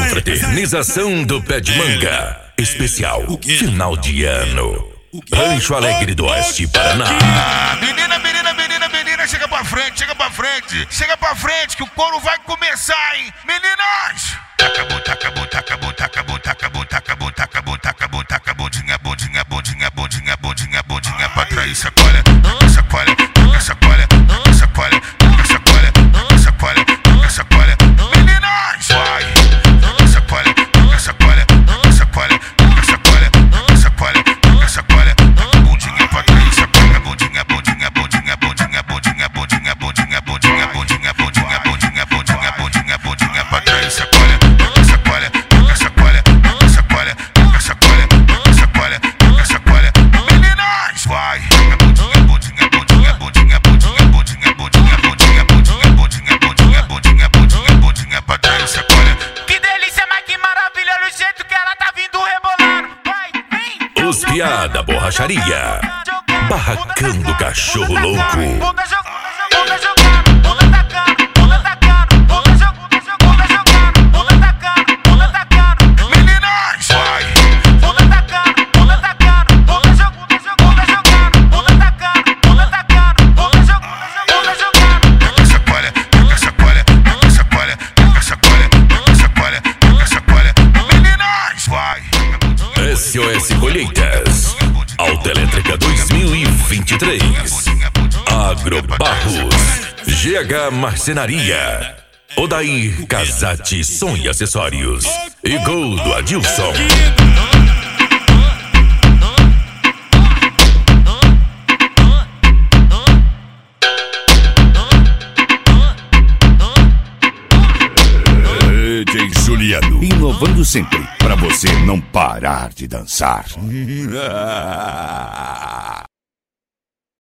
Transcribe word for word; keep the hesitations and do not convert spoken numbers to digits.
Confraternização do Pé de Manga. Especial final de ano. Rancho Alegre do Oeste, Paraná. Menina, menina, menina, menina, chega pra frente, chega pra frente. Chega pra frente que o couro vai começar, hein? Meninas! Taca bom, taca bom, taca bom, taca bom, taca bom, taca bom, taca bom, taca bom, taca bondinha, bondinha, bondinha, bondinha, bondinha, bondinha pra trás, sacolha, sacolha, sacolha, sacolha, sacolha, sacolha, sacolha. Meninas! Vai! Sacolha, sacolha, sacolha, sacolha, sacolha, sacolha. Bondinha pra trás, sacolha, bondinha, bondinha, bondinha, bondinha, bondinha, bondinha, bondinha, bondinha, bondinha, bondinha, bondinha, bondinha, bondinha, bondinha pra trás, sacolha, sacolha, sacolha, sacolha, sacolha, sacolha, sacolha. Meninas! Vai! Bondinha, bondinha, bondinha, bondinha, bondinha, bondinha, bondinha, bondinha, bondinha, bondinha, bondinha, bondinha, bondinha, bondinha pra trás, sacolha. Que delícia, mas que maravilha, no jeito que ela tá vindo rebolando. Vai, vem! Os Piada Borracharia. Barracão do Cachorro Louco. Bunda jogando, bunda jogando, bunda tacando, bunda tacando, bunda jogando, bunda jogando, bunda tacando, bunda tacando. Meninas! Vai! Bunda tacando, bunda tacando, bunda jogando, bunda jogando, bunda tacando, bunda tacando, bunda jogando, bunda jogando. Sacolha, sacolha, sacolha, sacolha, sacolha, sacolha. Meninas! Vai! S O S Colheitas. Autoelétrica dois mil e vinte e três. Agrobarros. G H Marcenaria. Odair Casati Som e Acessórios. E Gol do Adilson. D J Juliano, inovando sempre, pra você não parar de dançar.